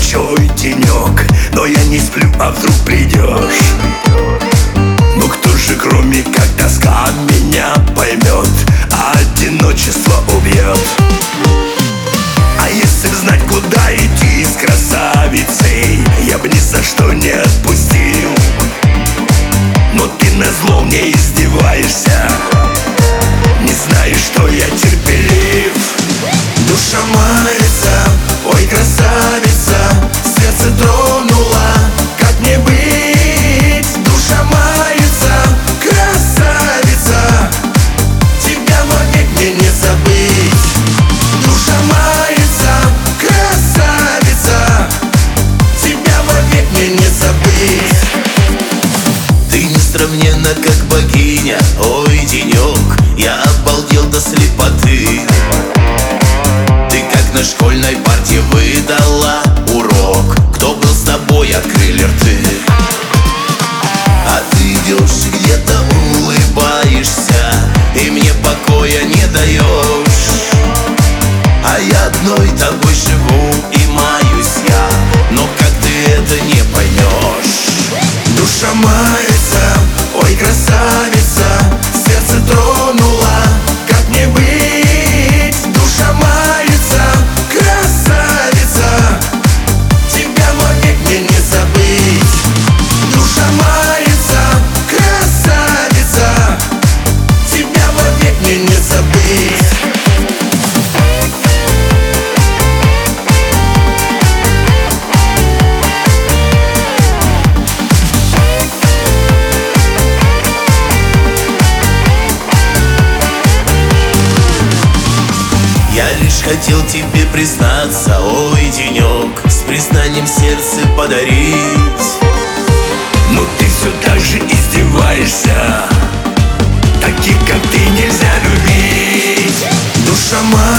небольшой денек, но я не сплю, а вдруг придешь. Ну кто же, кроме как тоска, меня поймет, а одиночество убьет? А если б знать, куда идти с красавицей, я бы ни за что не отпустил. Но ты назло мне издеваешься, не знаешь, что я терпелив. Душа мается, ой, красавица, сердце тронула, как мне быть? Душа мается, красавица, тебя вовек мне не забыть. Душа мается, красавица, тебя вовек мне не забыть. Ты несравненна, как богиня, ой, денек, я обалдел до слепоты. Ты как на школьной парте выдала урок, кто был с тобой, открыли рты. А ты идешь где-то, улыбаешься, и мне покоя не даешь. А я одной тобой живу и маюсь я, но как ты это не поймешь? Душа мается, ой, красавица, сердце тронула, как мне быть? Душа мается, красавица, тебя вовек мне не забыть. Душа мается, красавица, тебя вовек мне не забыть. Я лишь хотел тебе признаться, ой, денек, с признанием сердце подарить. Но ты все так же издеваешься, таких как ты нельзя любить. Душа моя